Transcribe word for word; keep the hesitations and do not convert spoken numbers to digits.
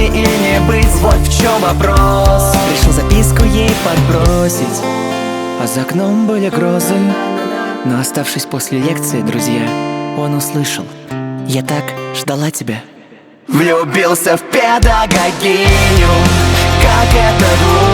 или не быть, вот в чем вопрос. Решил записку ей подбросить, а за окном были грозы. Но оставшись после лекции, друзья, он услышал: я так ждала тебя. Влюбился в педагогиню, как это глупо.